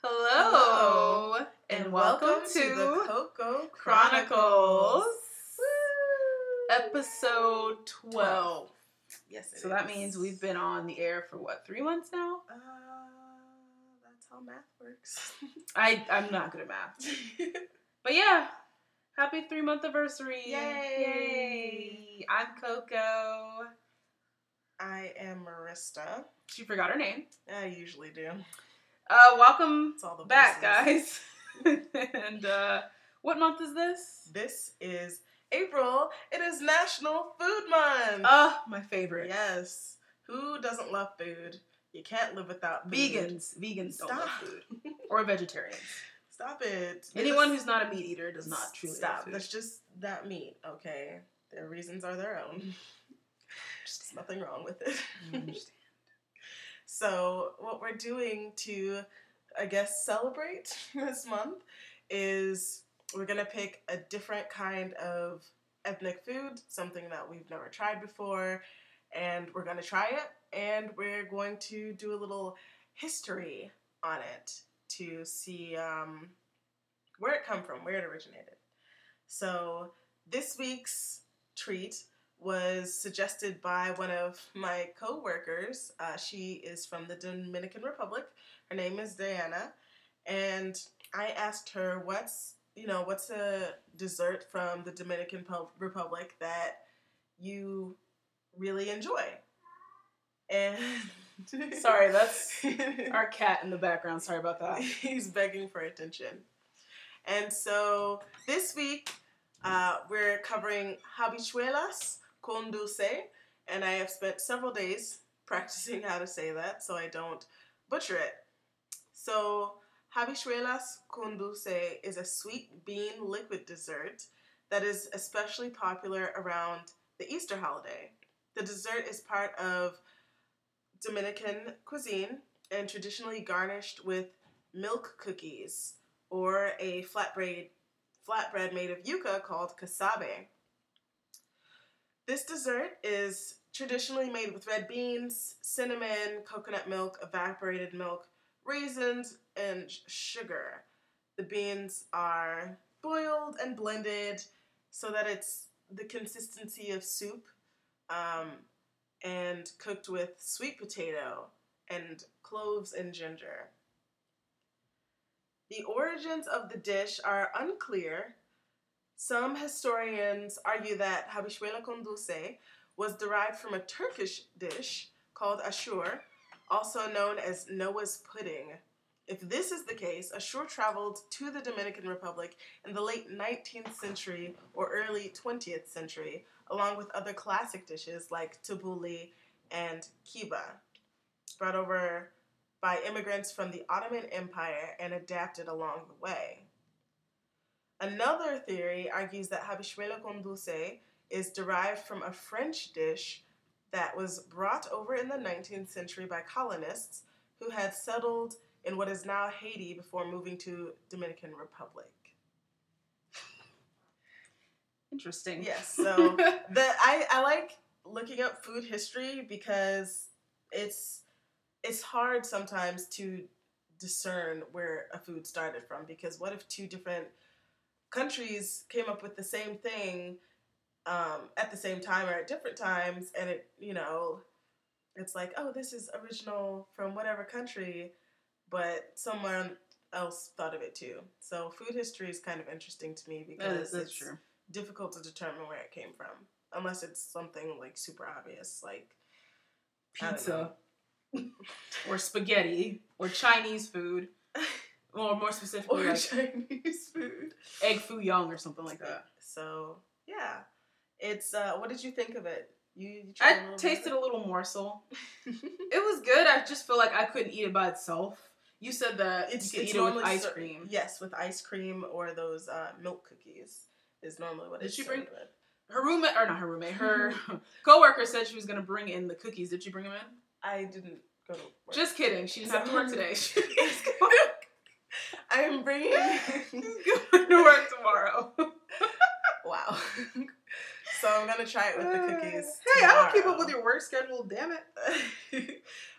Hello, and welcome to the Coco Chronicles, Woo! episode 12. Yes, it So that means we've been on the air for 3 months now? That's how math works. I'm not good at math. But yeah, happy 3-month anniversary. Yay! I'm Coco. I am Marista. She forgot her name. I usually do. Welcome It's all the back, voices. guys. And what month is this? This is April. It is National Food Month. My favorite. Yes. Who doesn't love food? You can't live without food. Vegans don't love food. Or vegetarians. Stop it. Anyone who's not a meat eater does not truly Stop. love food. That's just that meat, okay? Their reasons are their own. There's nothing wrong with it. I understand. So what we're doing to, I guess, celebrate this month is we're going to pick a different kind of ethnic food, something that we've never tried before, and we're going to try it, and we're going to do a little history on it to see where it come from, where it originated. So this week's treat was suggested by one of my co-workers. She is from the Dominican Republic. Her name is Diana. And I asked her, what's a dessert from the Dominican Republic that you really enjoy? And Sorry, that's our cat in the background. Sorry about that. He's begging for attention. And so this week, we're covering habichuelas con dulce, and I have spent several days practicing how to say that so I don't butcher it. So habichuelas con dulce is a sweet bean liquid dessert that is especially popular around the Easter holiday. The dessert is part of Dominican cuisine and traditionally garnished with milk cookies or a flatbread made of yuca called casabe. This dessert is traditionally made with red beans, cinnamon, coconut milk, evaporated milk, raisins, and sugar. The beans are boiled and blended so that it's the consistency of soup, and cooked with sweet potato and cloves and ginger. The origins of the dish are unclear. Some historians argue that habichuela con dulce was derived from a Turkish dish called ashur, also known as Noah's pudding. If this is the case, ashur traveled to the Dominican Republic in the late 19th century or early 20th century, along with other classic dishes like tabbouleh and kibbeh, brought over by immigrants from the Ottoman Empire and adapted along the way. Another theory argues that habichuela con dulce is derived from a French dish that was brought over in the 19th century by colonists who had settled in what is now Haiti before moving to Dominican Republic. Interesting. Yes, so I like looking up food history because it's hard sometimes to discern where a food started from, because what if two different countries came up with the same thing at the same time or at different times, and it's like, oh, this is original from whatever country, but someone else thought of it too. So food history is kind of interesting to me because that's it's true. Difficult to determine where it came from, unless it's something like super obvious, like Pizza. Or spaghetti. Or Chinese food. Or more specifically, or like Chinese food, egg foo young or something like that. So yeah, it's what did you think of it? You tried I tasted a little morsel. It was good. I just feel like I couldn't eat it by itself. You said that you could eat it with ice cream. Yes, with ice cream or those milk cookies is normally what it's served with. Her roommate, or not her roommate, her coworker said she was going to bring in the cookies. Did she bring them in? I didn't go to work. Just kidding. She didn't have to work today. I am bringing... She's going to work tomorrow. Wow. So I'm going to try it with the cookies Hey, tomorrow. I don't keep up with your work schedule, damn it.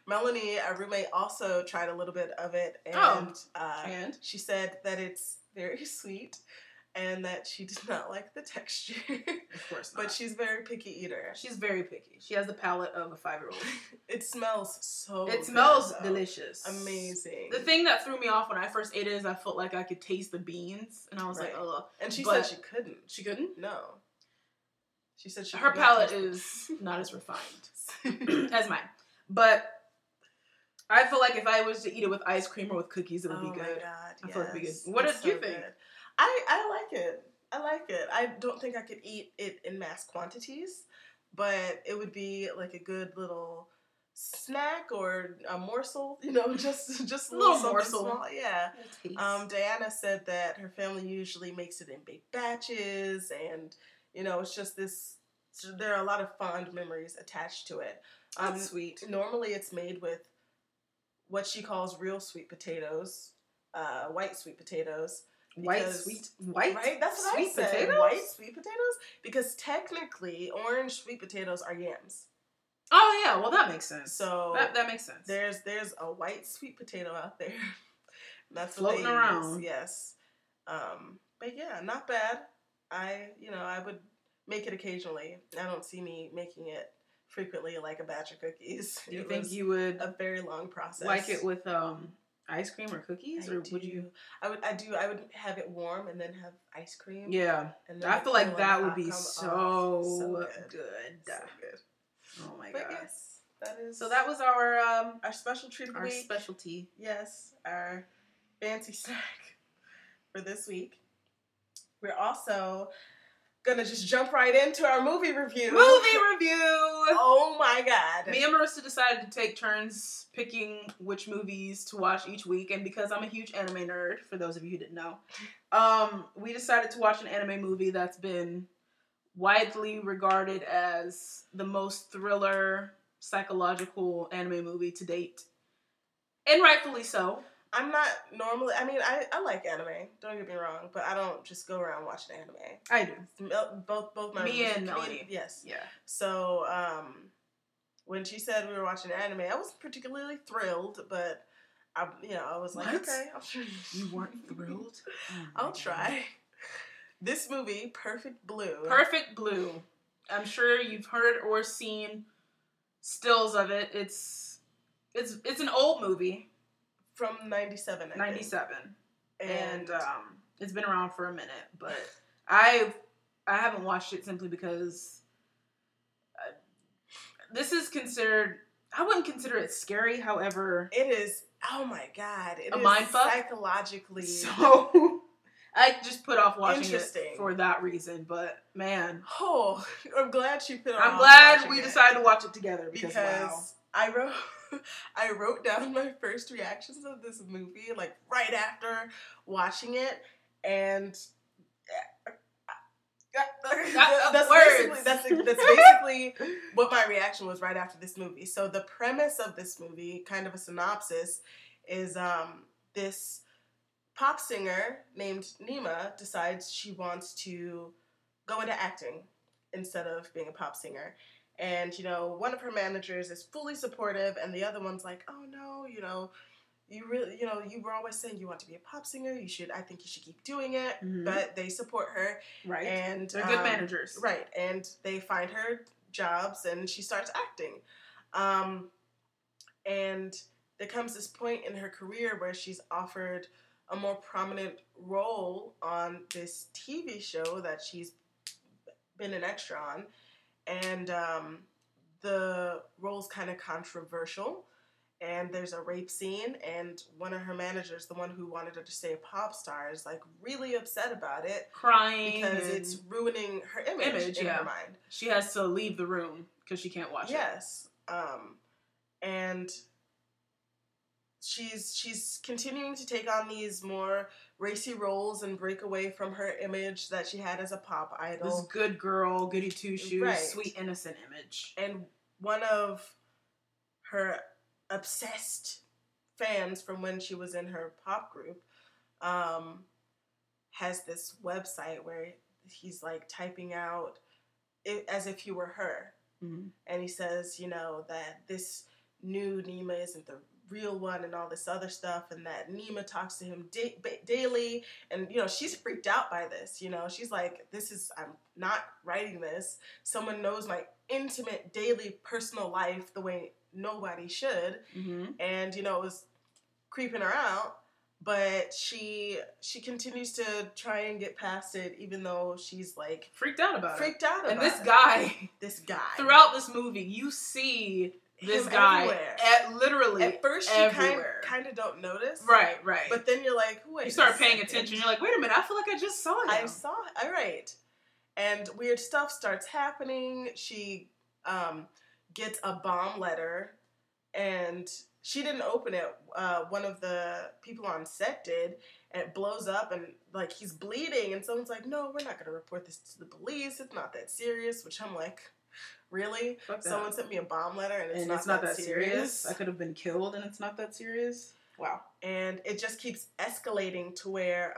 Melanie, our roommate, also tried a little bit of it, and she said that it's very sweet and that she did not like the texture. Of course not. But she's a very picky eater. She's very picky. She has the palate of a 5-year-old. It smells so good. It smells delicious. Amazing. The thing that threw me off when I first ate it is I felt like I could taste the beans, and I was like, ugh. And she said she couldn't. She couldn't? No. She said her palate is not as refined as mine. But I feel like if I was to eat it with ice cream or with cookies, it would be good. Oh my God, I feel like it would be good. What did you think? Good. I like it. I like it. I don't think I could eat it in mass quantities, but it would be like a good little snack or a morsel, just a little morsel. Small. Yeah. Diana said that her family usually makes it in big batches, and it's just this. There are a lot of fond memories attached to it. That's sweet. Normally, it's made with what she calls real sweet potatoes, white sweet potatoes. Right? That's what I said. Potatoes? White sweet potatoes? Because technically, orange sweet potatoes are yams. Oh yeah, well that makes sense. So that makes sense. There's a white sweet potato out there. That's floating around. Yes. But yeah, not bad. I would make it occasionally. I don't see me making it frequently like a batch of cookies. Do you think you would a very long process? Like it with ice cream or cookies, would you? I would have it warm and then have ice cream. Yeah, and then I feel like that would be so good. So good. Oh my god. Yes, that is. So that was our special treat of the week. Our specialty. Yes, our fancy snack for this week. We're also gonna just jump right into our movie review. Oh my god. Me and Marissa decided to take turns picking which movies to watch each week, and because I'm a huge anime nerd, for those of you who didn't know, we decided to watch an anime movie that's been widely regarded as the most thriller, psychological anime movie to date. And rightfully so. I'm not normally, I like anime, don't get me wrong, but I don't just go around watching anime. I do. Both my Me and Melanie. Yes. Yeah. So, when she said we were watching anime, I wasn't particularly thrilled, but I was like, okay, I'll try. You weren't thrilled? I'll try. This movie, Perfect Blue. Perfect Blue. I'm sure you've heard or seen stills of it. It's an old movie. From 97, 97. And it's been around for a minute, but I haven't watched it simply because this is considered, I wouldn't consider it scary, however. It is, oh my god. It is mindfuck? Psychologically. So, I just put off watching it for that reason, but man. Oh, I'm glad she put it off. I'm glad we decided to watch it together because wow. I wrote down my first reactions of this movie, like right after watching it, and that's basically what my reaction was right after this movie. So the premise of this movie, kind of a synopsis, is this pop singer named Nima decides she wants to go into acting instead of being a pop singer. And, one of her managers is fully supportive, and the other one's like, oh, no, you really, you were always saying you want to be a pop singer. I think you should keep doing it. Mm-hmm. But they support her. Right. And they're good managers. Right. And they find her jobs, and she starts acting. And there comes this point in her career where she's offered a more prominent role on this TV show that she's been an extra on. And the role's kind of controversial, and there's a rape scene, and one of her managers, the one who wanted her to stay a pop star, is like really upset about it. Crying. Because it's ruining her image in her mind. She has to leave the room because she can't watch it. Yes. And she's continuing to take on these more racy roles and break away from her image that she had as a pop idol. This good girl, goody two-shoes, sweet, innocent image. And one of her obsessed fans from when she was in her pop group has this website where he's like typing out it as if you were her. Mm-hmm. And he says, that this knew Nima isn't the real one and all this other stuff, and that Nima talks to him daily, and she's freaked out by this. She's like, I'm not writing this. Someone knows my intimate daily personal life the way nobody should. Mm-hmm. And it was creeping her out, but she continues to try and get past it, even though she's like freaked out about it. And this guy throughout this movie, you see this guy literally at first you kind of don't notice, right, but then you're like, wait, you start paying attention. You're like, wait a minute, I feel like I just saw him. All right. And weird stuff starts happening. She gets a bomb letter, and she didn't open it. One of the people on set did, and it blows up, and like he's bleeding, and someone's like, no, we're not going to report this to the police. It's not that serious, which I'm like, really? Someone sent me a bomb letter and it's not that serious? I could have been killed and it's not that serious? Wow. And it just keeps escalating to where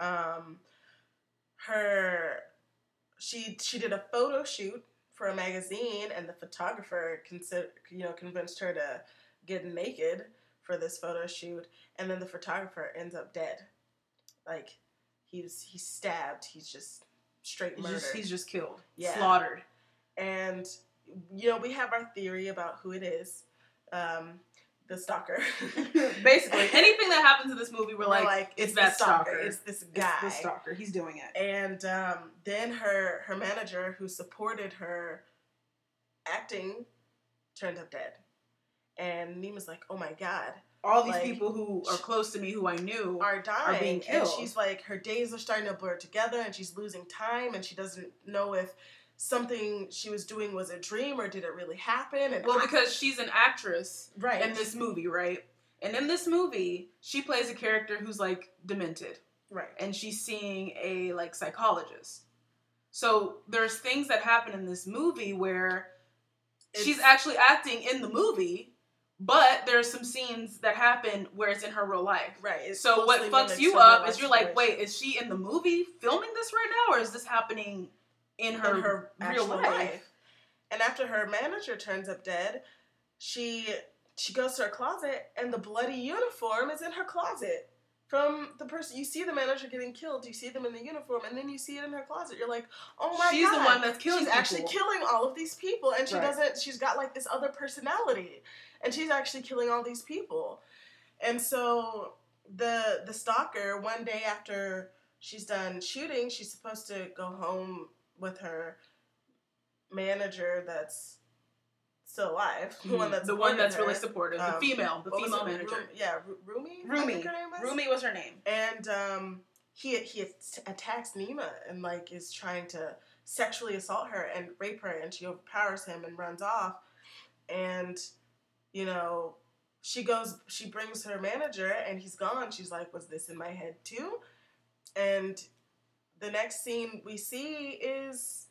she did a photo shoot for a magazine, and the photographer convinced her to get naked for this photo shoot, and then the photographer ends up dead. Like, he's stabbed. He's just straight murdered. He's just killed. Yeah. Slaughtered. And we have our theory about who it is. The stalker. Basically, anything that happens in this movie, we're like, it's that stalker. It's this guy. It's the stalker. He's doing it. And then her manager, who supported her acting, turned up dead. And Nima's like, oh my God. All these people who are close to me, who I knew, are dying. Are being killed. And she's like, her days are starting to blur together, and she's losing time, and she doesn't know if something she was doing was a dream or did it really happen. And because she's an actress in this movie, right? And in this movie, she plays a character who's like demented. Right. And she's seeing a like psychologist. So there's things that happen in this movie where she's actually acting in the movie, but there's some scenes that happen where it's in her real life. Right. So what fucks you up is you're like, wait, is she in the movie filming this right now, or is this happening in her real life? And after her manager turns up dead, she goes to her closet, and the bloody uniform is in her closet from the person. You see the manager getting killed, you see them in the uniform, and then you see it in her closet. You're like, oh my God. She's the one that's killing people. She's actually killing all of these people, and she's got like this other personality, and she's actually killing all these people. And so the stalker, one day after she's done shooting, she's supposed to go home with her manager that's still alive. The one that's really supportive. The female manager. Rumi? Rumi was her name. And he attacks Nima and like is trying to sexually assault her and rape her, and she overpowers him and runs off. And she brings her manager, and he's gone. She's like, was this in my head too? And the next scene we see is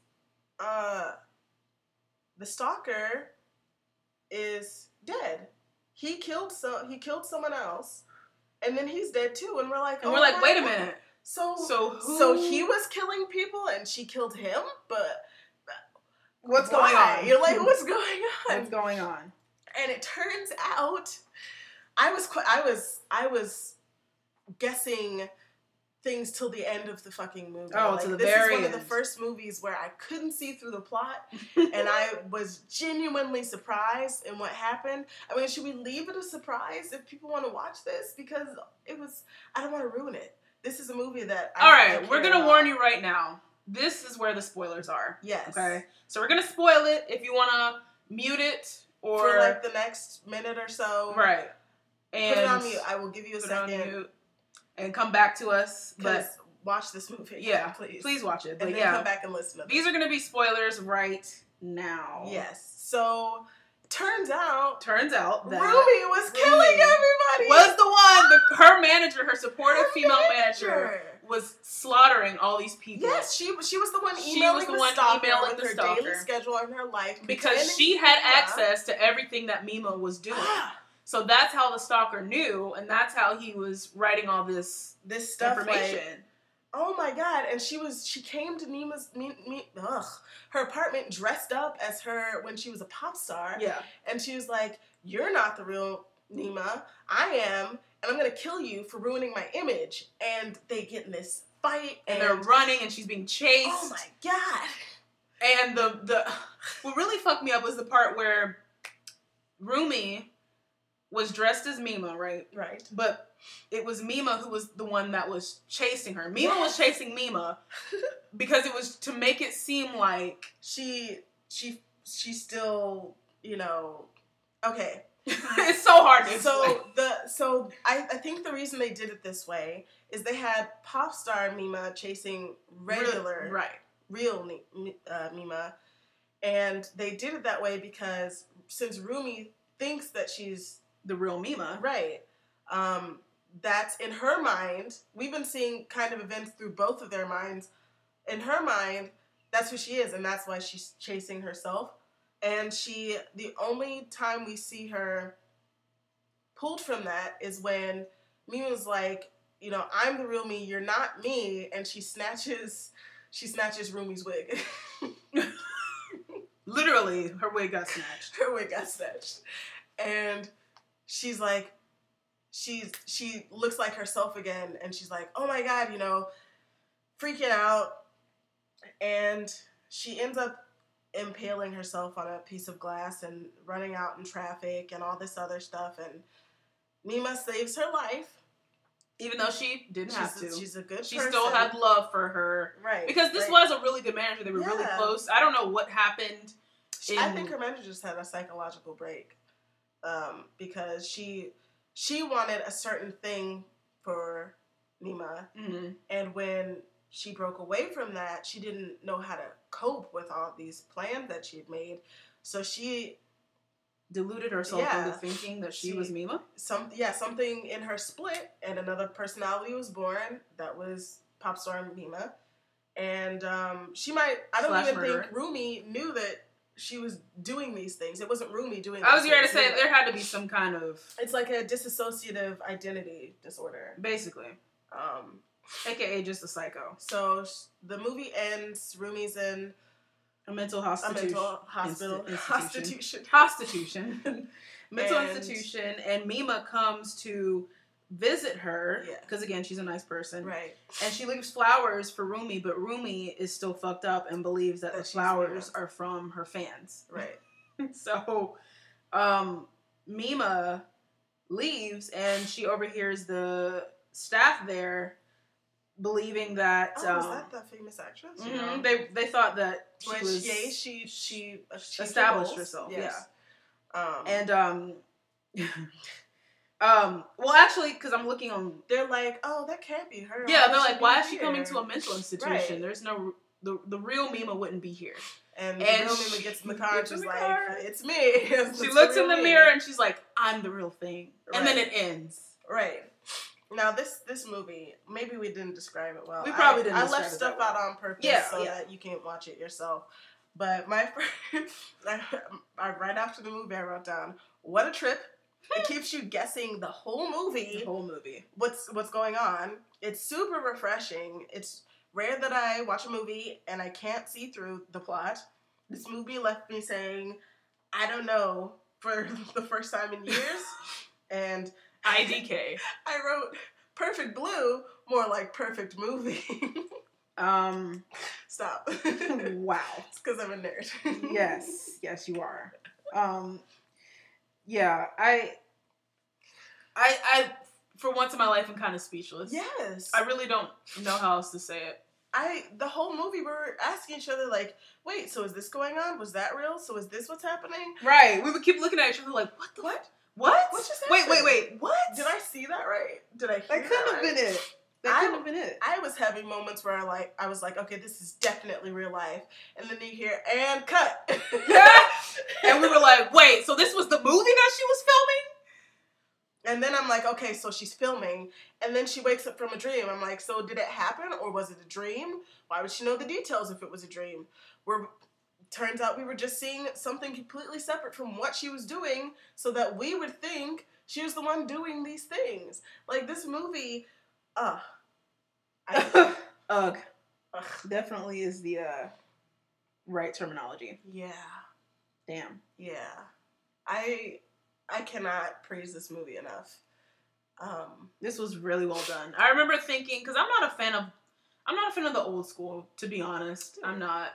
the stalker is dead. He killed someone else, and then he's dead too. And we're like, wait a minute. So he was killing people, and she killed him. But what's going on? You're like, what's going on? What's going on? And it turns out, I was guessing things till the end of the fucking movie. Oh, like, to the this very is one end. of the first movies where I couldn't see through the plot, and I was genuinely surprised in what happened. I mean, should we leave it a surprise if people want to watch this? Because I don't want to ruin it. This is a movie that we're going to warn you right now. This is where the spoilers are. Yes. Okay? So we're going to spoil it. If you want to mute it or... for like the next minute or so. Right. And put it on mute. I will give you a second. And come back to us. But watch this movie. Yeah. Please. Please watch it. And then come back and listen to these are going to be spoilers right now. Yes. So... Turns out that Rumi was killing everybody. Was the one, her manager, her supportive female manager, was slaughtering all these people. Yes, she was the one emailing the stalker with her daily schedule and her life. Because she had access to everything that Mima was doing. So that's how the stalker knew, and that's how he was writing all this stuff, information. Like, oh my God. And she came to Nima's, her apartment dressed up as her when she was a pop star. Yeah. And she was like, you're not the real Nima. I am, and I'm gonna kill you for ruining my image. And they get in this fight, and they're running, and she's being chased. Oh my god! And the what really fucked me up was the part where Rumi was dressed as Mima, right? Right. But it was Mima who was the one that was chasing her. Mima was chasing Mima because it was to make it seem like she still, you know, okay. It's so hard to explain. So I think the reason they did it this way is they had pop star Mima chasing regular real Mima, and they did it that way because since Rumi thinks that she's the real Mima, right? That's in her mind. We've been seeing kind of events through both of their minds. In her mind, that's who she is, and that's why she's chasing herself. And the only time we see her pulled from that is when Mima's like, you know, I'm the real me, you're not me, and she snatches Rumi's wig. Literally, her wig got snatched. Her wig got snatched. And she's like, she looks like herself again, and she's like, oh my god, you know, freaking out. And she ends up impaling herself on a piece of glass and running out in traffic and all this other stuff. And Mima saves her life. Even though she didn't have to. She's a good person. She still had love for her. Right. Because this was a really good manager. They were really close. I don't know what happened. I think her manager just had a psychological break. Because she wanted a certain thing for Nima. Mm-hmm. And when she broke away from that, she didn't know how to cope with all these plans that she had made. So she deluded herself into thinking that she was Mima? Something in her split, and another personality was born that was pop star Mima. And I don't even think Rumi knew that she was doing these things. It wasn't Rumi doing I was going to say, there had to be some kind of... It's like a dissociative identity disorder. Basically. AKA just a psycho. So the movie ends, Rumi's in... A mental hospital. Hostitution. Mental institution. And Mima comes to visit her. Because, again, she's a nice person. Right. And she leaves flowers for Rumi, but Rumi is still fucked up and believes that the flowers are from her fans. Right. So, Mima leaves, and she overhears the staff there believing that... is that the famous actress? Mm-hmm, they thought that she established herself. Yes. Well, actually, because I'm looking on... They're like, oh, that can't be her. Yeah, they're like, why is she coming to a mental institution? Right. There's no... The real Mima wouldn't be here. And the real Mima gets in the car and she's like, it's me. She looks in the mirror and she's like, I'm the real thing. Right. And then it ends. Right. Now, this movie, maybe we didn't describe it well. We probably didn't. I left stuff out on purpose so that you can watch it yourself. But my first, right after the movie, I wrote down, what a trip. It keeps you guessing the whole movie. What's going on. It's super refreshing. It's rare that I watch a movie and I can't see through the plot. This movie left me saying, I don't know, for the first time in years. And... IDK. I wrote Perfect Blue, more like Perfect Movie. Stop. Wow. It's because I'm a nerd. Yes, you are. Yeah, I for once in my life, I'm kind of speechless. Yes. I really don't know how else to say it. The whole movie, we're asking each other, like, wait, so is this going on? Was that real? So is this what's happening? Right. We would keep looking at each other like, what the... What? What? What just happened? Wait. What? Did I see that right? Did I hear that? Couldn't have been it. That couldn't have been it. I was having moments where I was like, okay, this is definitely real life. And then you hear, and cut. And we were like, wait, so this was the movie that she was filming? And then I'm like, okay, so she's filming. And then she wakes up from a dream. I'm like, so did it happen or was it a dream? Why would she know the details if it was a dream? Turns out we were just seeing something completely separate from what she was doing so that we would think she was the one doing these things. Like, this movie, definitely is the right terminology. Yeah. Damn. Yeah. I I cannot praise this movie enough. This was really well done. I remember thinking, because I'm not a fan of the old school, to be honest. I'm not.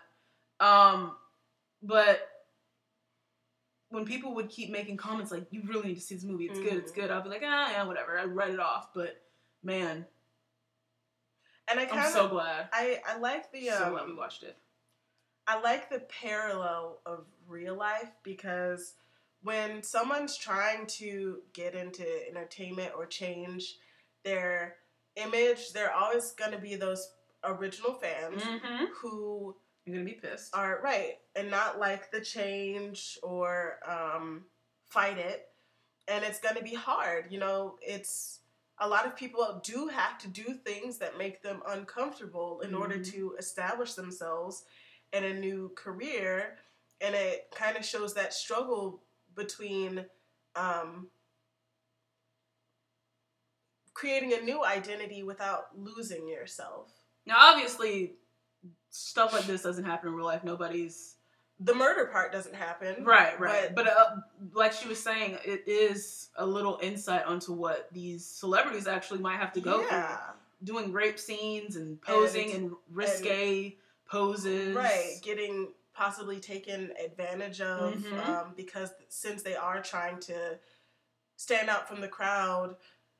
But when people would keep making comments like, you really need to see this movie, it's good, it's good, I'll be like, yeah, whatever. I'd write it off. But man, and I'm so glad. I like the so glad we watched it. I like the parallel of real life, because when someone's trying to get into entertainment or change their image, there are always going to be those original fans who you're going to be pissed. Are right and not like the change or fight it. And it's going to be hard. You know, it's a lot of people do have to do things that make them uncomfortable in order to establish themselves in a new career. And it kind of shows that struggle between creating a new identity without losing yourself. Now, obviously, stuff like this doesn't happen in real life. The murder part doesn't happen. Right. But like she was saying, it is a little insight onto what these celebrities actually might have to go through. Doing rape scenes and posing and risque poses. Right. Getting possibly taken advantage of because since they are trying to stand out from the crowd,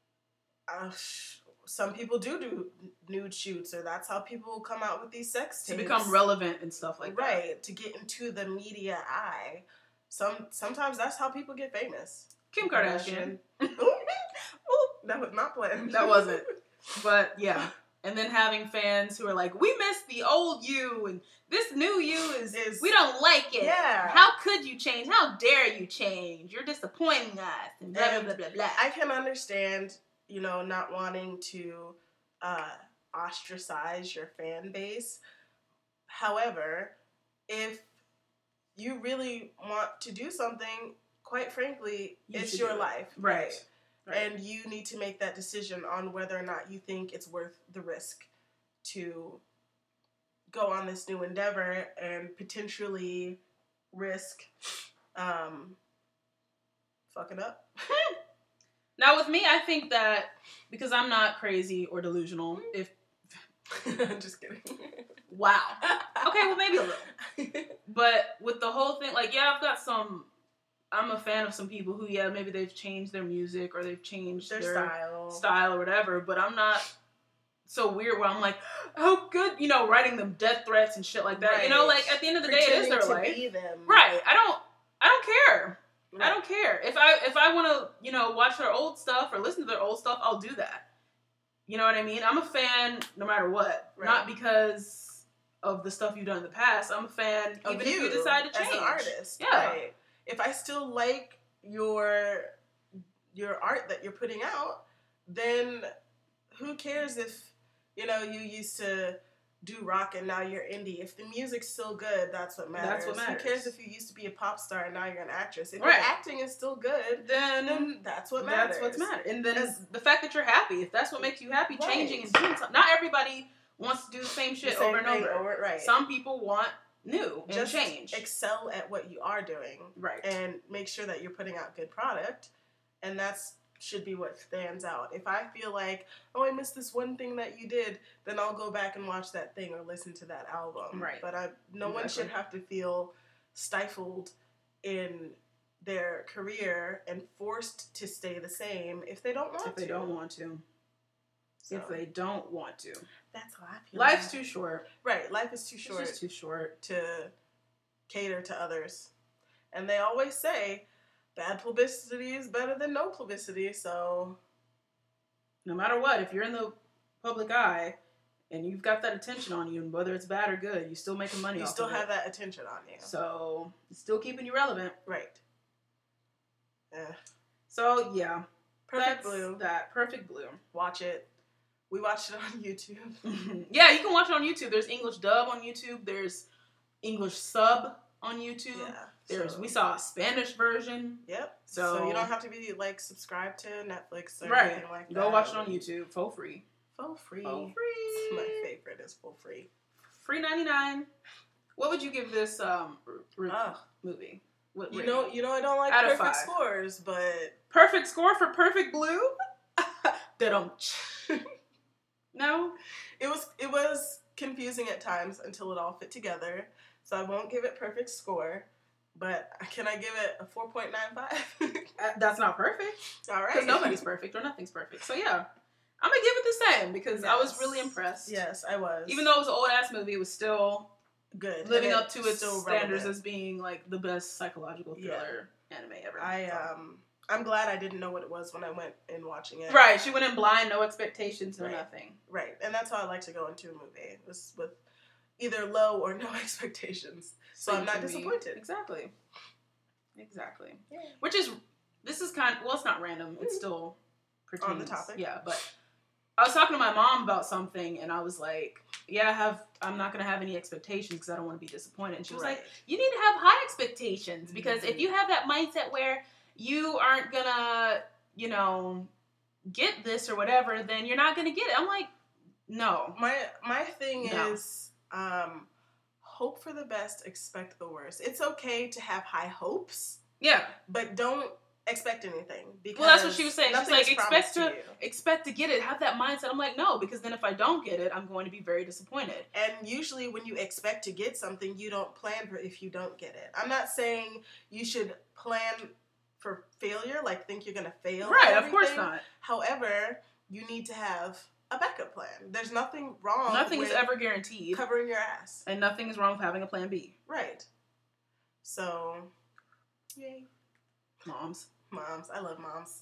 some people do nude shoots, or that's how people come out with these sex tapes. To become relevant and stuff like that. Right, to get into the media eye. Sometimes that's how people get famous. Kim Kardashian. Ooh, that was not planned. That wasn't. But yeah. And then having fans who are like, we miss the old you, and this new you is we don't like it. Yeah. How could you change? How dare you change? You're disappointing us. And blah, blah, blah, blah, blah. I can understand, not wanting to ostracize your fan base. However, if you really want to do something, quite frankly, it's your life. Right. And you need to make that decision on whether or not you think it's worth the risk to go on this new endeavor and potentially risk fucking up. Now, with me, I think that because I'm not crazy or delusional, Just kidding. Wow. Okay, well, maybe a little. But with the whole thing, I'm a fan of some people who, maybe they've changed their music or they've changed their style or whatever, but I'm not so weird where I'm like, oh, good, writing them death threats and shit like that. Right. At the end of the day, it is their life. Right. I don't care. Right. I don't care. If I want to, watch their old stuff or listen to their old stuff, I'll do that. You know what I mean? I'm a fan no matter what. Right. Not because of the stuff you've done in the past. I'm a fan even if you decide to change. As an artist. Yeah. Right. If I still like your art that you're putting out, then who cares if, you used to do rock and now you're indie. If the music's still good, that's what matters. That's what matters. Who cares if you used to be a pop star and now you're an actress? If your acting is still good, then that's what matters. That's what's matters. And then the fact that you're happy, if that's what makes you happy, changing and doing something. Not everybody wants to do the same shit over and over. Right. Some people want new and just change. Excel at what you are doing. Right. And make sure that you're putting out good product. And that's should be what stands out. If I feel like, I missed this one thing that you did, then I'll go back and watch that thing or listen to that album. Right. But no one should have to feel stifled in their career and forced to stay the same if they don't want to. If they don't want to. So, if they don't want to. That's how I feel. Life's too short. Right. Life is too short. It's just too short. To cater to others. And they always say, bad publicity is better than no publicity, so... No matter what, if you're in the public eye and you've got that attention on you, and whether it's bad or good, you're still making money off of it. You still have that attention on you. So, it's still keeping you relevant. Right. Yeah. So, yeah. Perfect Blue. Perfect Blue. Watch it. We watched it on YouTube. Yeah, you can watch it on YouTube. There's English dub on YouTube. There's English sub on YouTube. Yeah. We saw a Spanish version. Yep. So you don't have to be subscribed to Netflix or anything like that. Go watch it on YouTube for free. For free. For free. My favorite is for free. Free 99. What would you give this movie? What You rating? know, I don't like Out of perfect 5. scores, but Perfect score for Perfect Blue? No? It was confusing at times until it all fit together. So I won't give it perfect score, but can I give it a 4.95? That's not perfect. All right. Because nobody's perfect or nothing's perfect. So yeah, I'm gonna give it the same because I was really impressed. Yes, I was. Even though it was an old ass movie, it was still good, living up to its standards relevant. as being like the best psychological thriller anime ever. I'm glad I didn't know what it was when I went in watching it. Right, she went in blind, no expectations, no nothing. Right, and that's how I like to go into a movie. It was with either low or no expectations, so I'm not disappointed. Exactly. Yay. Which is, this is it's not random. It's still pertains. On the topic. Yeah, but I was talking to my mom about something, and I was like, yeah, I'm not going to have any expectations because I don't want to be disappointed. And she was like, you need to have high expectations because if you have that mindset where you aren't going to, get this or whatever, then you're not going to get it. I'm like, no. My thing is, hope for the best, expect the worst. It's okay to have high hopes. Yeah. But don't expect anything. Because that's what she was saying. She's like, expect to get it. Have that mindset. I'm like, no, because then if I don't get it, I'm going to be very disappointed. And usually when you expect to get something, you don't plan for if you don't get it. I'm not saying you should plan for failure, like think you're going to fail. Right, of course not. However, you need to have a backup plan. There's nothing wrong. Nothing is ever guaranteed. Covering your ass. And nothing is wrong with having a plan B. Right. So, yay. Moms. I love moms.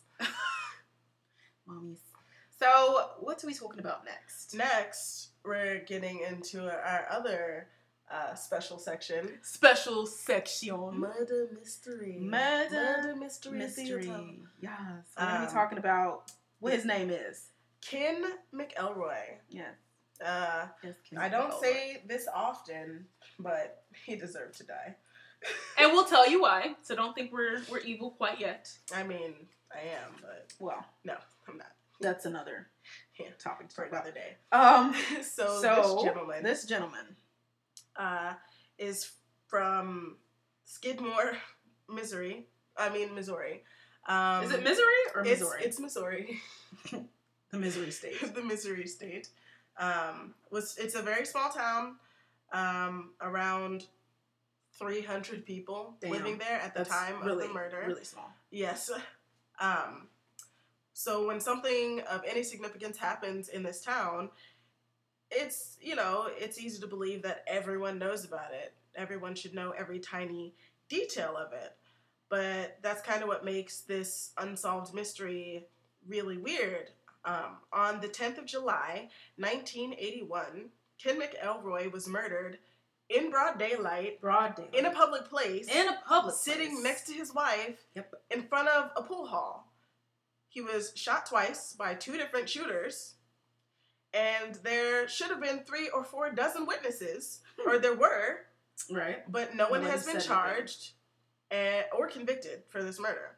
Mommies. So, what are we talking about next? Next, we're getting into our other special section. Murder Mystery. Murder Mystery. Yes. We're going to be talking about what his name is. Ken McElroy. Yes. I don't say this often, but he deserved to die. And we'll tell you why. So don't think we're evil quite yet. I mean, I am, but no, I'm not. That's another topic for another day. So this gentleman is from Skidmore, Missouri. Is it Missouri or Missouri? It's Missouri. The Missouri State. The Missouri State. It's a very small town. Around 300 people living there at the time of the murder. Really small. Yes. So when something of any significance happens in this town, it's easy to believe that everyone knows about it. Everyone should know every tiny detail of it. But that's kind of what makes this unsolved mystery really weird. On the 10th of July, 1981, Ken McElroy was murdered in broad daylight. In a public place. Sitting next to his wife. Yep. In front of a pool hall. He was shot twice by 2 different shooters. And there should have been 3 or 4 dozen witnesses. Or there were. Right. But no one has been charged or convicted for this murder.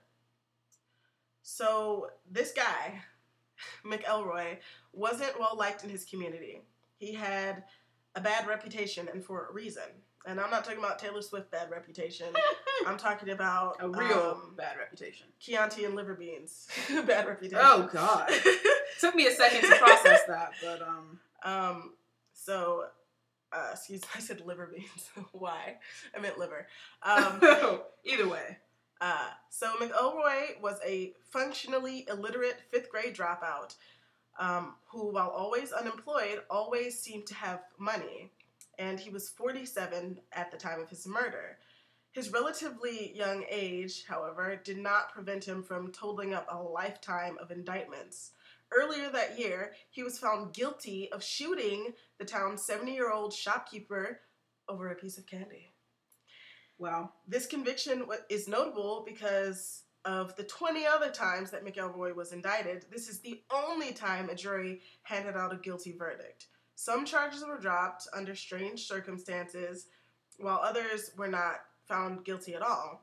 So this guy, McElroy, wasn't well liked in his community. He had a bad reputation, and for a reason. And I'm not talking about Taylor Swift bad reputation. I'm talking about a real bad reputation. Chianti and liver beans bad reputation. Oh God! Took me a second to process that, but excuse me, I said liver beans. Why? I meant liver. Either way. So McElroy was a functionally illiterate 5th grade dropout who, while always unemployed, always seemed to have money. And he was 47 at the time of his murder. His relatively young age, however, did not prevent him from totaling up a lifetime of indictments. Earlier that year, he was found guilty of shooting the town's 70-year-old shopkeeper over a piece of candy. Wow. This conviction is notable because of the 20 other times that McElroy was indicted. This is the only time a jury handed out a guilty verdict. Some charges were dropped under strange circumstances, while others were not found guilty at all.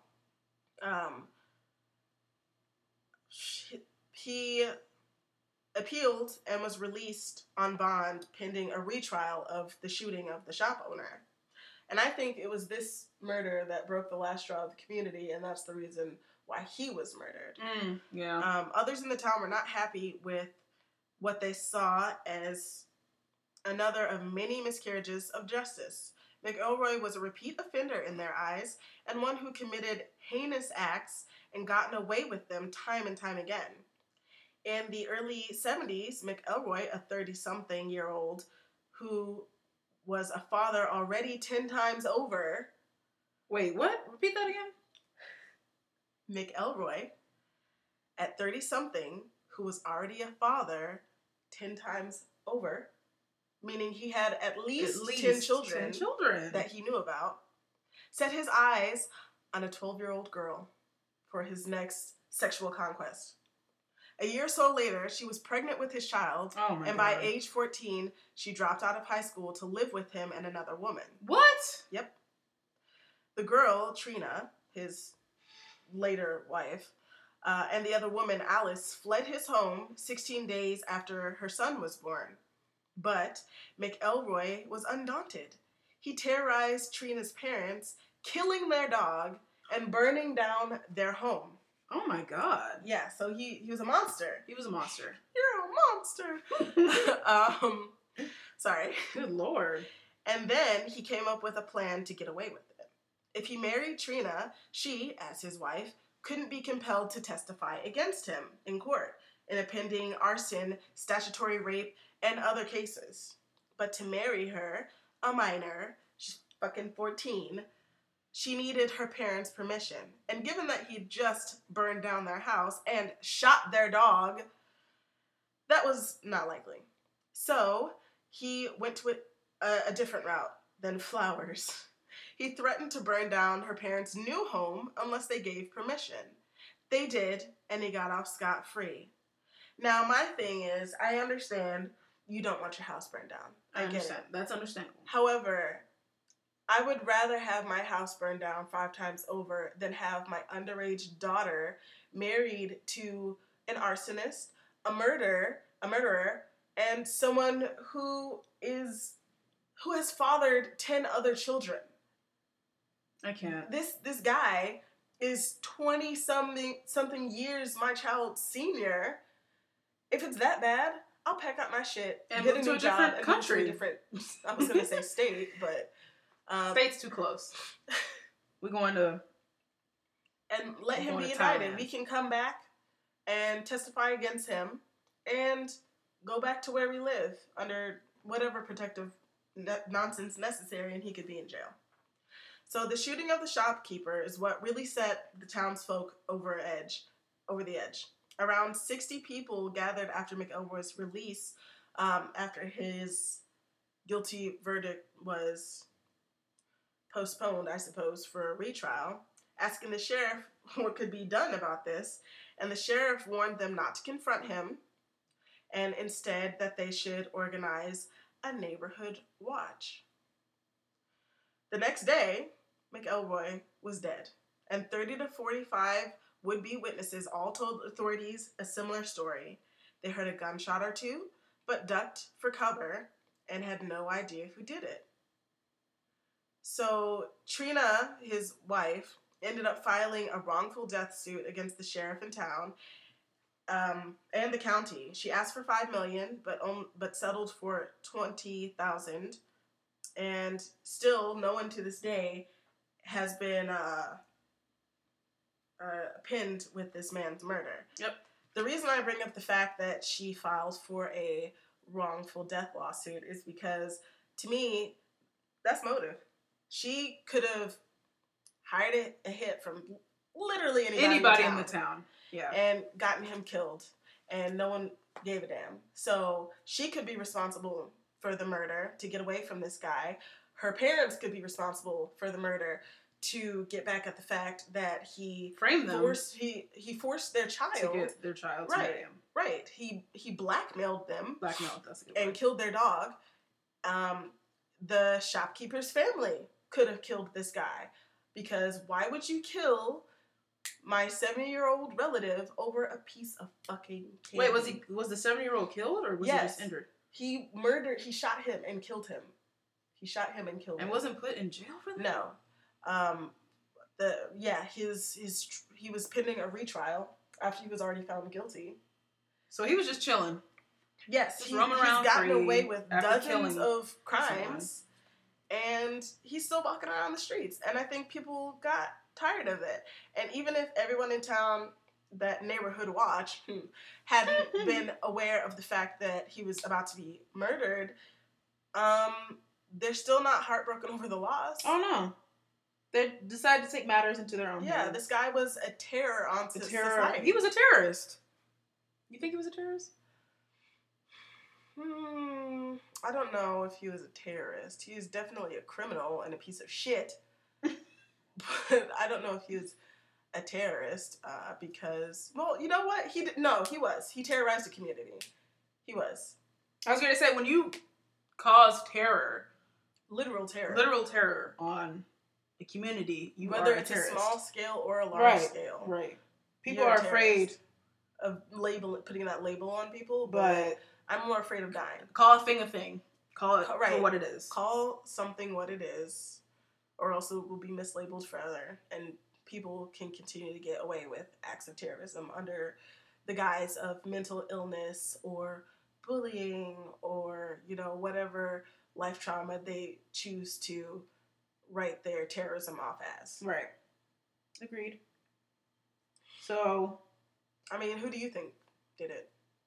He appealed and was released on bond pending a retrial of the shooting of the shop owner. And I think it was this murder that broke the last straw of the community, and that's the reason why he was murdered. Others in the town were not happy with what they saw as another of many miscarriages of justice. McElroy was a repeat offender in their eyes, and one who committed heinous acts and gotten away with them time and time again. In the early 70s, McElroy, a 30-something-year-old who was a father already 10 times over. Wait, what? Repeat that again? McElroy, at 30-something, who was already a father 10 times over, meaning he had at least 10 children that he knew about, set his eyes on a 12-year-old girl for his next sexual conquest. A year or so later, she was pregnant with his child, and by age 14, she dropped out of high school to live with him and another woman. What? Yep. The girl, Trina, his later wife, and the other woman, Alice, fled his home 16 days after her son was born. But McElroy was undaunted. He terrorized Trina's parents, killing their dog and burning down their home. Oh my God. Yeah, so he was a monster. He was a monster. You're a monster. Sorry. Good Lord. And then he came up with a plan to get away with it. If he married Trina, she, as his wife, couldn't be compelled to testify against him in court in a pending arson, statutory rape, and other cases. But to marry her, a minor, she's fucking 14, she needed her parents' permission. And given that he just burned down their house and shot their dog, that was not likely. So he went to a different route than flowers. He threatened to burn down her parents' new home unless they gave permission. They did, and he got off scot-free. Now, my thing is, I understand you don't want your house burned down. I get it. That's understandable. However, I would rather have my house burned down 5 times over than have my underage daughter married to an arsonist, a murderer, and someone who has fathered 10 other children. I can't. This guy is 20-something years my child's senior. If it's that bad, I'll pack up my shit and get move a to new a job different and country. Move to a different, I was going to say state, but... State's too close. We're going to... And let him be indicted. We can come back and testify against him and go back to where we live under whatever protective nonsense necessary, and he could be in jail. So the shooting of the shopkeeper is what really set the townsfolk over the edge. Around 60 people gathered after McElroy's release, after his guilty verdict was postponed, I suppose, for a retrial, asking the sheriff what could be done about this, and the sheriff warned them not to confront him, and instead that they should organize a neighborhood watch. The next day, McElroy was dead, and 30 to 45 would-be witnesses all told authorities a similar story. They heard a gunshot or two, but ducked for cover and had no idea who did it. So Trina, his wife, ended up filing a wrongful death suit against the sheriff in town and the county. She asked for $5 million, but settled for $20,000, and still no one to this day has been pinned with this man's murder. Yep. The reason I bring up the fact that she filed for a wrongful death lawsuit is because, to me, that's motive. She could have hired a hit from literally anybody in the town. Yeah. And gotten him killed, and no one gave a damn. So she could be responsible for the murder to get away from this guy. Her parents could be responsible for the murder to get back at the fact that he framed them. He forced their child to get their child to marry him. Right. He blackmailed them. That's a good and word. Killed their dog. The shopkeeper's family could have killed this guy, because why would you kill my 7-year-old relative over a piece of fucking candy? Wait, was the 7-year-old killed, or was he just injured? He shot him and killed him. He shot him and killed him. And wasn't put in jail for that? No. He was pending a retrial after he was already found guilty. So he was just chilling. Yes, just he's around gotten away with dozens of someone. crimes, and he's still walking around the streets. And I think people got tired of it. And even if everyone in town, that neighborhood watch, hadn't been aware of the fact that he was about to be murdered, they're still not heartbroken over the loss. Oh no. They decided to take matters into their own hands. This guy was a terror on society. He was a terrorist. You think he was a terrorist? I don't know if he was a terrorist. He was definitely a criminal and a piece of shit. But I don't know if he was a terrorist because, well, you know what? He was. He terrorized the community. He was. I was going to say, when you cause terror, literal terror on a community, whether it's a small scale or a large scale. Right. People are afraid of putting that label on people, but I'm more afraid of dying. Call a thing. Call it for what it is. Call something what it is, or else it will be mislabeled forever, and people can continue to get away with acts of terrorism under the guise of mental illness or bullying or, whatever life trauma they choose to write their terrorism off as. Right. Agreed. So, I mean, who do you think did it?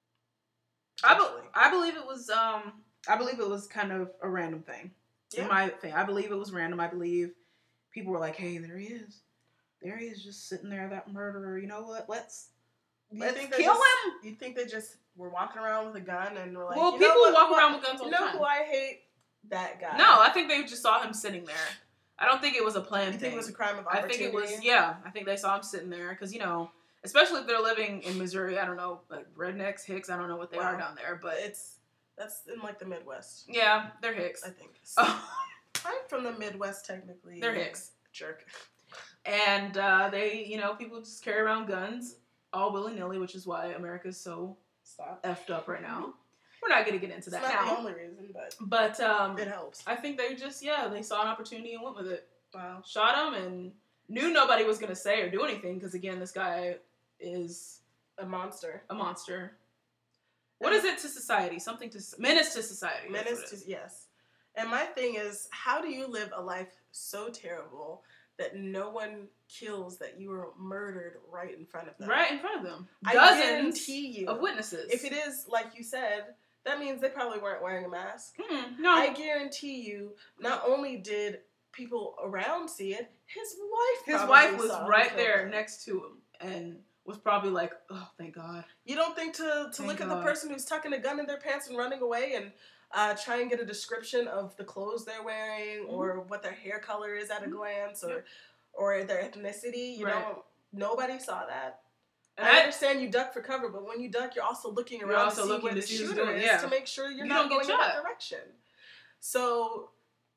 I believe it was kind of a random thing. Yeah. In my thing, I believe it was random. I believe people were like, "Hey, there he is. There he is, just sitting there, that murderer. You know what? Let's kill him." You think they just were walking around with a gun and were like, "Well, people walk around with guns all the time." You know who I hate? That guy. No, I think they just saw him sitting there. I don't think it was a planned thing. You think it was a crime of opportunity? I think it was. Yeah, I think they saw him sitting there because especially if they're living in Missouri. I don't know, like rednecks, Hicks. I don't know what they are down there, but that's in like the Midwest. Yeah, they're Hicks. I think. So, I'm from the Midwest, technically. They're Hicks. Jerk. And they, people just carry around guns all willy-nilly, which is why America's so effed up right now. We're not going to get into that now. It's not the only reason, but it helps. I think they just, they saw an opportunity and went with it. Wow. Shot him and knew nobody was going to say or do anything because, again, this guy is a monster. What is it to society? Menace to society. Yes. And my thing is, how do you live a life so terrible that no one kills that you were murdered right in front of them? Right in front of them. Dozens of witnesses. If it is, like you said, that means they probably weren't wearing a mask. No. I guarantee you, not only did people around see it, his wife was right there next to him and was probably like, oh, thank God. You don't think to look at the person who's tucking a gun in their pants and running away and try and get a description of the clothes they're wearing or what their hair color is at a glance or their ethnicity? Nobody saw that. And I understand you duck for cover, but when you duck, you're also looking around to see where the shooter is to make sure you're not going in that direction. So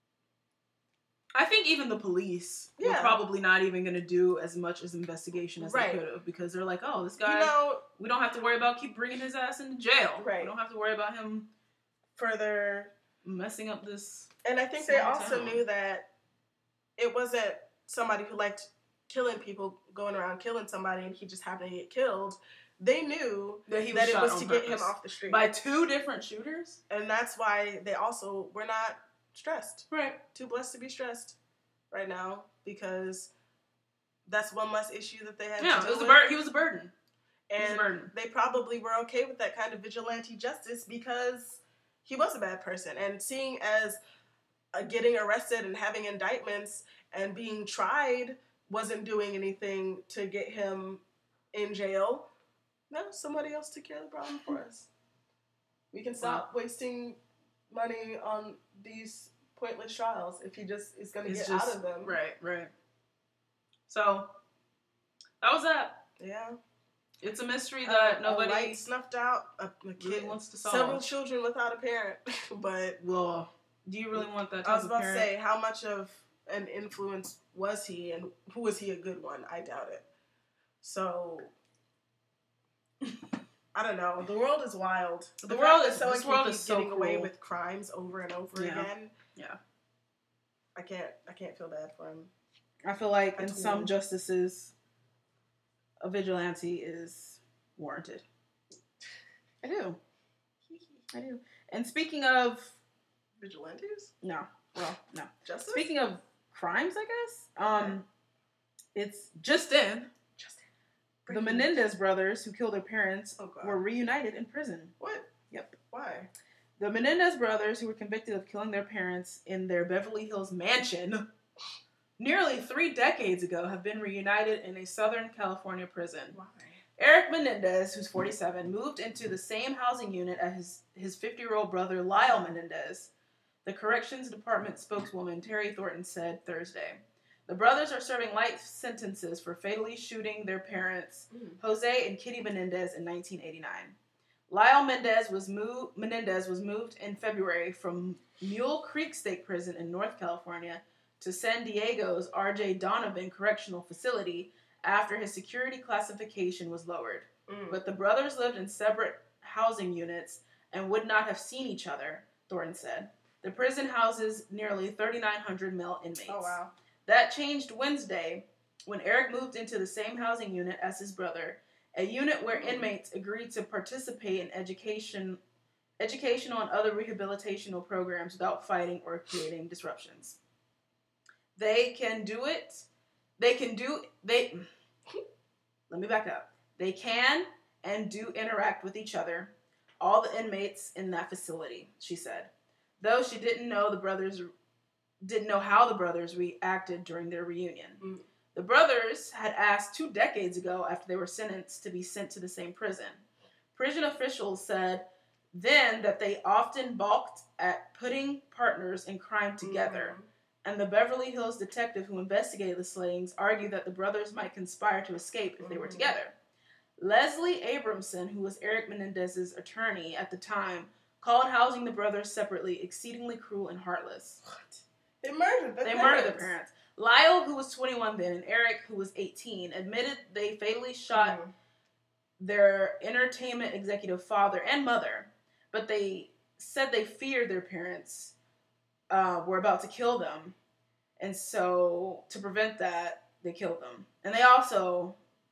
I think even the police were probably not even going to do as much as investigation as they could have because they're like, oh, this guy, we don't have to worry about keep bringing his ass into jail. Right. We don't have to worry about him further messing up this. And I think they also knew that it wasn't somebody who liked killing people, going around killing somebody, and he just happened to get killed. They knew that it was to get him off the street. By two different shooters? And that's why they also were not stressed. Right. Too blessed to be stressed right now because that's one less issue that they had to deal with. He was a burden. And they probably were okay with that kind of vigilante justice because he was a bad person. And seeing as getting arrested and having indictments and being tried wasn't doing anything to get him in jail, no, somebody else took care of the problem for us. We can stop wasting money on these pointless trials if he just is going to get out of them. Right. So, that was that. Yeah. It's a mystery that nobody... A light snuffed out, a kid really wants to solve. Several children without a parent. But... Well, do you really want that type I was of about parent? to say, how much of an influence was he, and who was he a good one? I doubt it. So... I don't know. The world is wild. The world is so getting away with crimes over and over again. Yeah. I can't feel bad for him. I feel like in some justices, a vigilante is warranted. I do. And speaking of vigilantes, no. Justice? Speaking of crimes, I guess. It's just in. The Menendez brothers, who killed their parents, were reunited in prison. What? Yep. Why? The Menendez brothers, who were convicted of killing their parents in their Beverly Hills mansion nearly 3 decades ago, have been reunited in a Southern California prison. Why? Eric Menendez, who's 47, moved into the same housing unit as his 50-year-old brother, Lyle Menendez. The Corrections Department spokeswoman, Terry Thornton, said Thursday. The brothers are serving life sentences for fatally shooting their parents, Jose and Kitty Menendez, in 1989. Lyle Menendez was moved in February from Mule Creek State Prison in North California to San Diego's R.J. Donovan Correctional Facility after his security classification was lowered. But the brothers lived in separate housing units and would not have seen each other, Thornton said. The prison houses nearly 3,900 male inmates. Oh, wow. That changed Wednesday when Eric moved into the same housing unit as his brother, a unit where inmates agreed to participate in educational and other rehabilitational programs without fighting or creating disruptions. Let me back up. They can and do interact with each other, all the inmates in that facility, she said. Though she didn't know how the brothers reacted during their reunion. The brothers had asked 2 decades ago after they were sentenced to be sent to the same prison. Prison officials said then that they often balked at putting partners in crime together. And the Beverly Hills detective who investigated the slayings argued that the brothers might conspire to escape if they were together. Leslie Abramson, who was Eric Menendez's attorney at the time, called housing the brothers separately exceedingly cruel and heartless. What? They murdered their parents. Lyle, who was 21 then, and Eric, who was 18, admitted they fatally shot their entertainment executive father and mother, but they said they feared their parents were about to kill them, and so to prevent that, they killed them. And they also,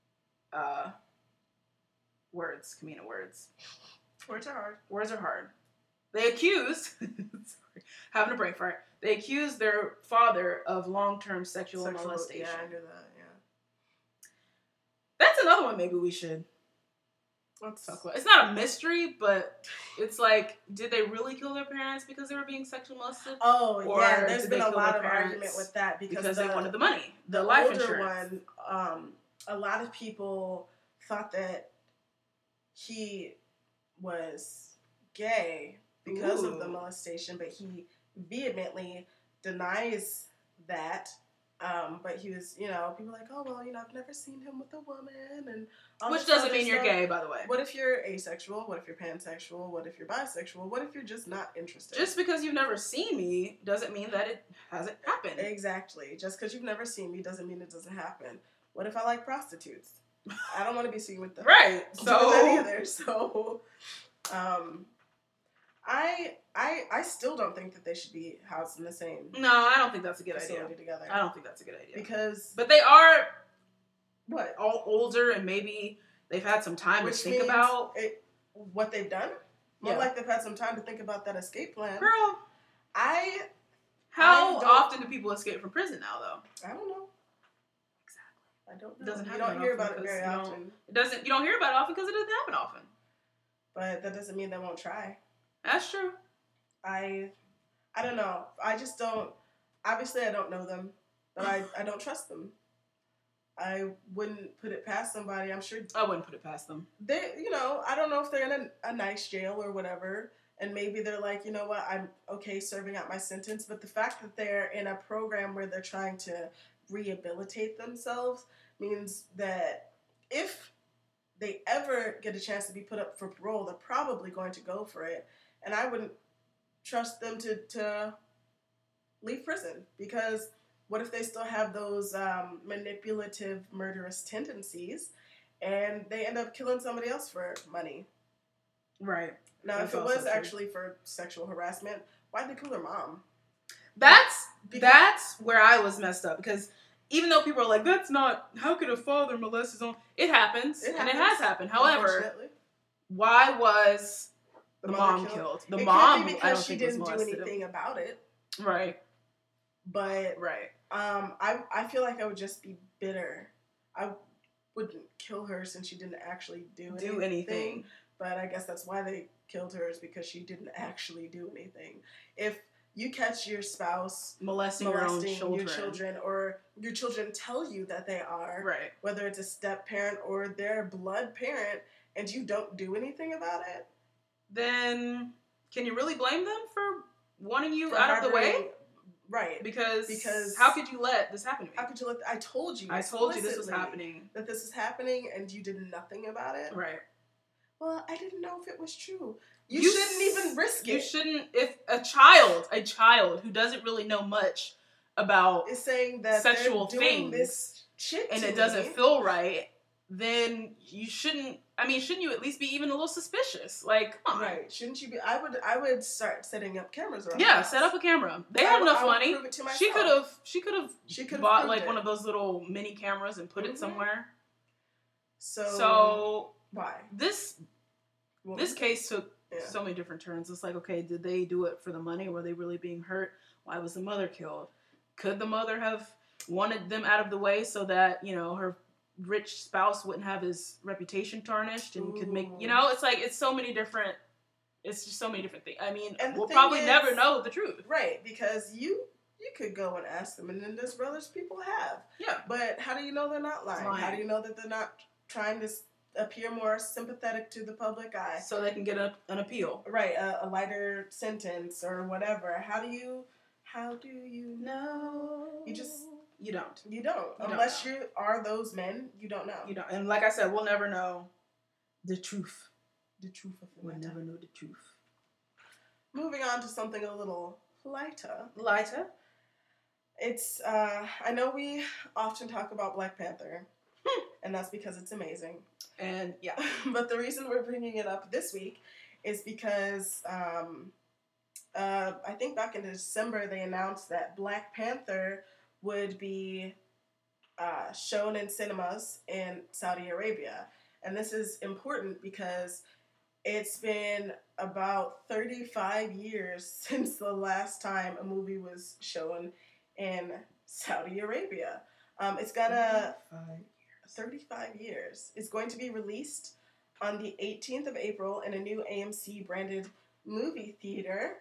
words are hard. Words are hard. They accused, having a brain fart, they accused their father of long-term sexual molestation. Yeah, I knew that, yeah. That's another one maybe we should talk about. It's not a mystery, but it's like, did they really kill their parents because they were being sexually molested? Oh, yeah, there's been a lot of argument with that because they wanted the money, the life older insurance. One, a lot of people thought that he was gay because of the molestation, but he vehemently denies that. But he was, people like, oh, well, I've never seen him with a woman. And all which doesn't mean you're gay, by the way. What if you're asexual? What if you're pansexual? What if you're bisexual? What if you're just not interested? Just because you've never seen me doesn't mean that it hasn't happened. Exactly. Just because you've never seen me doesn't mean it doesn't happen. What if I like prostitutes? I don't want to be seen with them. Right. So that either. So, I still don't think that they should be housed in the same. No, I don't think that's a good idea. Together. I don't think that's a good idea. But they are all older and maybe they've had some time to think about what they've done. More like they've had some time to think about that escape plan. Girl, how often do people escape from prison now, though? I don't know. Exactly. I don't know. You don't hear about it very often. You don't hear about it often because it doesn't happen often. But that doesn't mean they won't try. That's true. I don't know. I just don't. Obviously, I don't know them, but I don't trust them. I wouldn't put it past somebody. I'm sure I wouldn't put it past them. They, I don't know if they're in a nice jail or whatever, and maybe they're like, you know what, I'm okay serving out my sentence. But the fact that they're in a program where they're trying to rehabilitate themselves means that if they ever get a chance to be put up for parole, they're probably going to go for it. And I wouldn't trust them to leave prison, because what if they still have those manipulative, murderous tendencies and they end up killing somebody else for money? Right. Now, if it was actually for sexual harassment, why'd they kill their mom? That's where I was messed up, because even though people are like, that's not, how could a father molest his own? It happens. And it has happened. However, why was the mom killed? The mom, I don't think was molested. She didn't do anything about it. Right. But I feel like I would just be bitter. I wouldn't kill her since she didn't actually do anything. But I guess that's why they killed her, is because she didn't actually do anything. If you catch your spouse molesting your own children, or your children tell you that they are, right, whether it's a step parent or their blood parent, and you don't do anything about it, then can you really blame them for wanting you out of the way? Right. Because how could you let this happen to me? How could you let... I told you this was happening. That this is happening, and you did nothing about it? Right. Well, I didn't know if it was true. You shouldn't even risk it. You shouldn't... If a child who doesn't really know much about is saying that sexual they're doing things this shit and to it doesn't feel right, then you shouldn't... I mean, shouldn't you at least be even a little suspicious? Like, come on. Right. Shouldn't you be... I would start setting up cameras around set up a camera. They have enough money. Prove it to myself. She could have bought like one of those little mini cameras and put it somewhere. So why? This case took so many different turns. It's like, okay, did they do it for the money? Were they really being hurt? Why was the mother killed? Could the mother have wanted them out of the way so that, her rich spouse wouldn't have his reputation tarnished and could make, it's like, it's just so many different things. I mean, we'll probably never know the truth. Right, because you could go and ask them, and then there's brothers people have. Yeah. But how do you know they're not lying? How do you know that they're not trying to appear more sympathetic to the public eye? So they can get an appeal. Right, a lighter sentence or whatever. How do you know? You don't. Unless you are those men, you don't know. You don't. And like I said, we'll never know the truth. The truth of the matter. We'll never know the truth. Moving on to something a little lighter. It's, I know we often talk about Black Panther, and that's because it's amazing. And, yeah. But the reason we're bringing it up this week is because, I think back in December, they announced that Black Panther would be shown in cinemas in Saudi Arabia. And this is important because it's been about 35 years since the last time a movie was shown in Saudi Arabia. It's gonna... 35 years. It's going to be released on the 18th of April in a new AMC branded movie theater.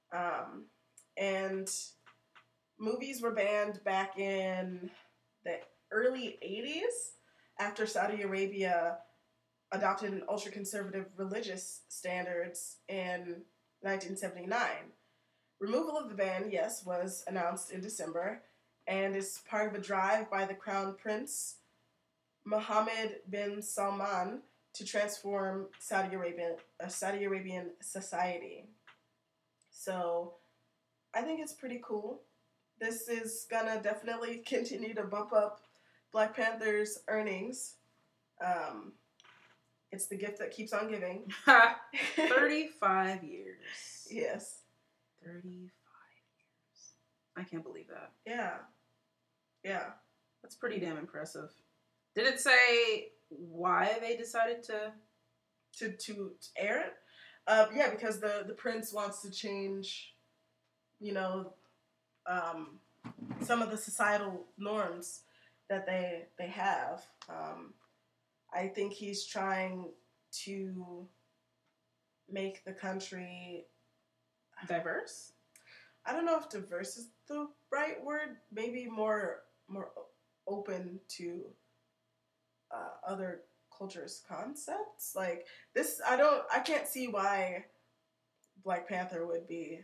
And movies were banned back in the early 80s after Saudi Arabia adopted an ultra-conservative religious standards in 1979. Removal of the ban, yes, was announced in December and is part of a drive by the Crown Prince Mohammed bin Salman to transform Saudi Arabian society. So I think it's pretty cool. This is gonna definitely continue to bump up Black Panther's earnings. It's the gift that keeps on giving. 35 years. Yes. 35 years. I can't believe that. Yeah. That's pretty damn impressive. Did it say why they decided to air it? Yeah, because the prince wants to change, some of the societal norms that they have. I think he's trying to make the country diverse. I don't know if diverse is the right word. Maybe more open to other cultures' concepts. Like this, I can't see why Black Panther would be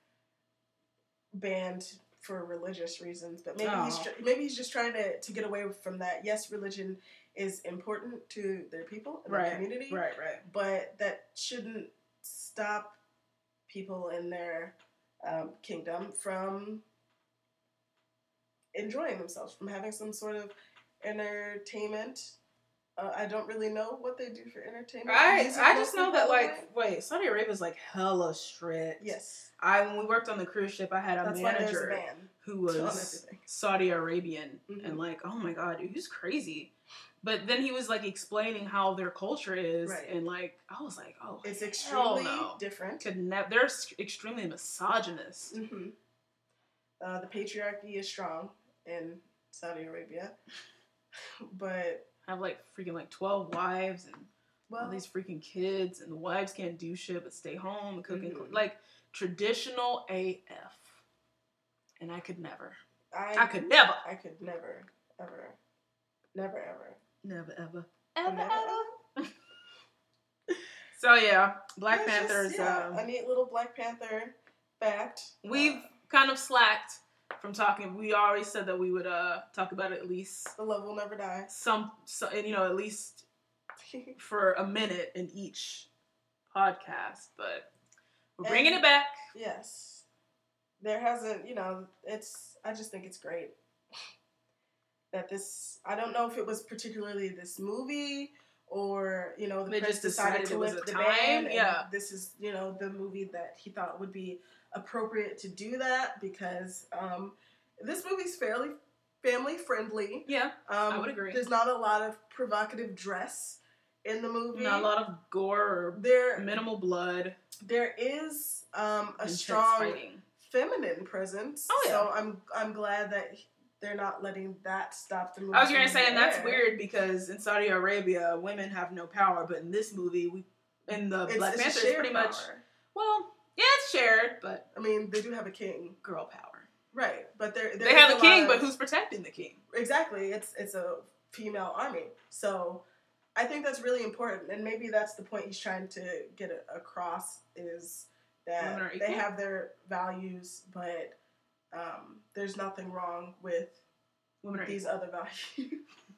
banned for religious reasons, but maybe he's just trying to get away from that. Yes, religion is important to their people and their community, right. But that shouldn't stop people in their kingdom from enjoying themselves, from having some sort of entertainment I don't really know what they do for entertainment. I Music just mostly, know that, probably. like, wait, Saudi Arabia's like hella strict. Yes. When we worked on the cruise ship, I had a That's why there's a manager ban who on was everything. Saudi Arabian, Mhm. and like, oh my god, dude, he was crazy. But then he was like explaining how their culture is, Right. and like, I was like, oh, It's hell extremely no. different. They're extremely misogynist. Mm-hmm. The patriarchy is strong in Saudi Arabia, but Have like freaking like 12 wives and well, all these freaking kids, and the wives can't do shit but stay home and cook and Mhm. like traditional AF. And I could never. I could never. I could never, ever, never, ever, Never ever. never, ever. So yeah, Black It's Panther just, is a neat little Black Panther fact. we've kind of slacked from talking. We already said that we would talk about it at least The love will never die. at least for a minute in each podcast, but we're bringing it back. Yes. There hasn't, I just think it's great that I don't know if it was particularly this movie or, the They press just decided decided to it was lift a the time, ban. And yeah. this is, the movie that he thought would be appropriate to do that because this movie's fairly family friendly. Yeah, I would agree. There's not a lot of provocative dress in the movie. Not a lot of gore or minimal blood. There is a Intense strong fighting. feminine presence. Oh, yeah. So I'm glad that they're not letting that stop the movie. I was going to say, and that's there. weird because in Saudi Arabia, women have no power, but in this movie, Black Panther is pretty power. much, well, yeah, it's shared, but I mean, they do have a king, girl power. right? But they have a king, but who's protecting the king? Exactly, it's a female army, so I think that's really important, and maybe that's the point he's trying to get across is that they have their values, but there's nothing wrong with these other values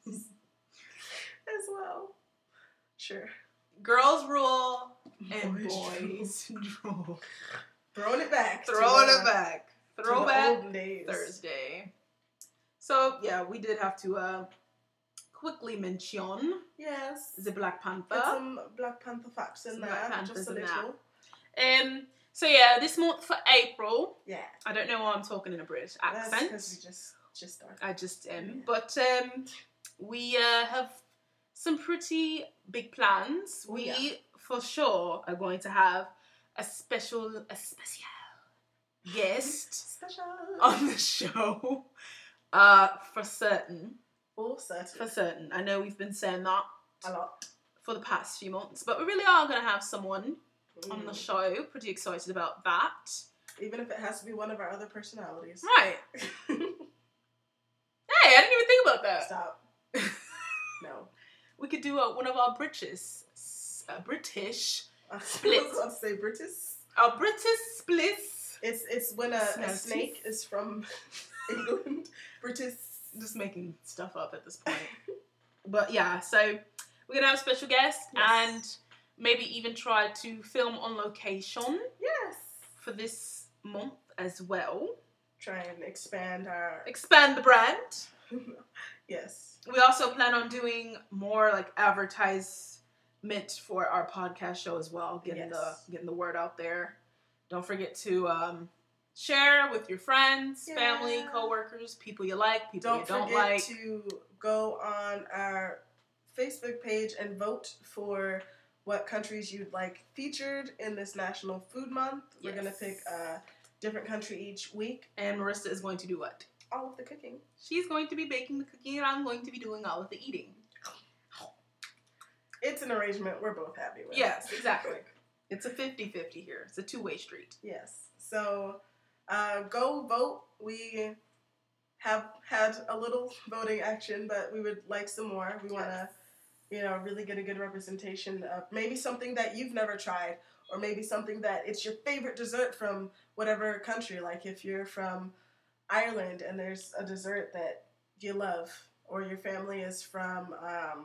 as well. Sure. Girls rule and boys rule. Throwing it back. Throwback days. Thursday. So, yeah, we did have to quickly mention the Black Panther. Get some Black Panther facts in there. Just a little. So yeah, this month for April. Yeah. I don't know why I'm talking in a British accent. That's because we just started. I just am. Yeah. But we have some pretty big plans. We for sure are going to have a special guest on the show. For certain. For certain. I know we've been saying that a lot for the past few months, but we really are going to have someone on the show. Pretty excited about that. Even if it has to be one of our other personalities. Right. Hey, I didn't even think about that. Stop. No. We could do one of our British splits. I was about to say British. Our British splits. It's when a snake is from England. British. Just making stuff up at this point. But yeah, so we're going to have a special guest and maybe even try to film on location. Yes. For this month as well. Try and expand the brand. Yes. We also plan on doing more like advertisement for our podcast show as well. Getting the word out there. Don't forget to share with your friends, family, coworkers, people you like, people you don't like. Don't forget to go on our Facebook page and vote for what countries you'd like featured in this National Food Month. We're going to pick a different country each week. And Marissa is going to do what? All of the cooking. She's going to be baking the cooking and I'm going to be doing all of the eating. It's an arrangement we're both happy with. Yes, exactly. It's a 50-50 here. It's a two-way street. Yes. So go vote. We have had a little voting action, but we would like some more. We want to really get a good representation of maybe something that you've never tried, or maybe something that it's your favorite dessert from whatever country. Like if you're from Ireland and there's a dessert that you love, or your family is from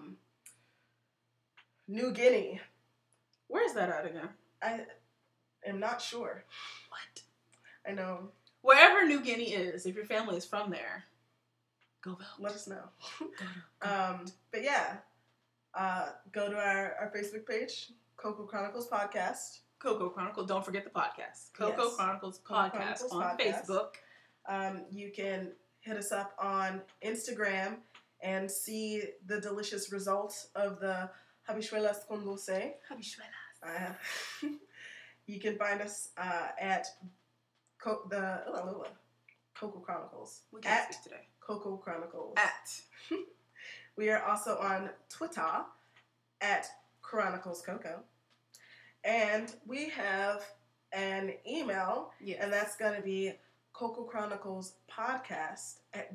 New Guinea. Where's that at again? I am not sure. What? I know. Wherever New Guinea is, if your family is from there, go vote. Let us know. Go. But yeah. Go to our Facebook page, Coco Chronicles Podcast. Coco Chronicle. Don't forget the podcast. Coco Yes. Chronicles Coco Podcast Chronicles on Podcast. Facebook. You can hit us up on Instagram and see the delicious results of the habichuelas con dulce. Habichuelas. You can find us at Coco Chronicles. We can't speak today. Coco Chronicles. We are also on Twitter at Chronicles Coco. And we have an email, and that's going to be Coco Chronicles Podcast at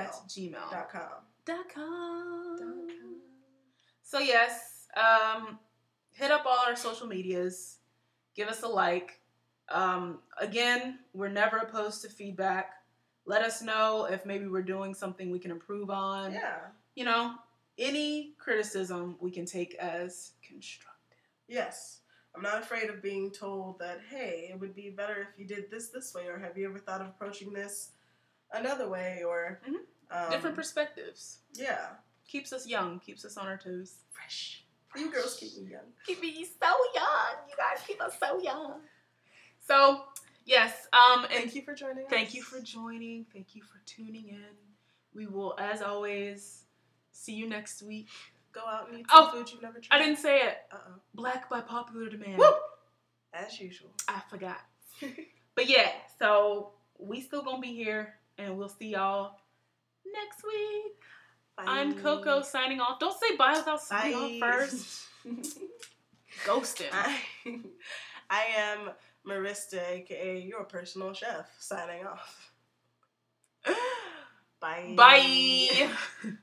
gmail.com. So yes, hit up all our social medias. Give us a like. Again, we're never opposed to feedback. Let us know if maybe we're doing something we can improve on. Yeah. You know, any criticism we can take as constructive. Yes. I'm not afraid of being told that, hey, it would be better if you did this way, or have you ever thought of approaching this another way, or... different perspectives. Yeah. Keeps us young, keeps us on our toes. Fresh. You girls keep me young. Keep me so young. You guys keep us so young. So, yes. Thank you for joining us. Thank you for joining. Thank you for tuning in. We will, as always, see you next week. Go out and eat some food you've never tried. I didn't say it. Uh-oh. Black by popular demand. Woo! As usual. I forgot. But yeah, so we still gonna be here, and we'll see y'all next week. Bye. I'm Coco signing off. Don't say bye without signing off first. Ghosting. I am Marista, aka your personal chef, signing off. Bye. Bye.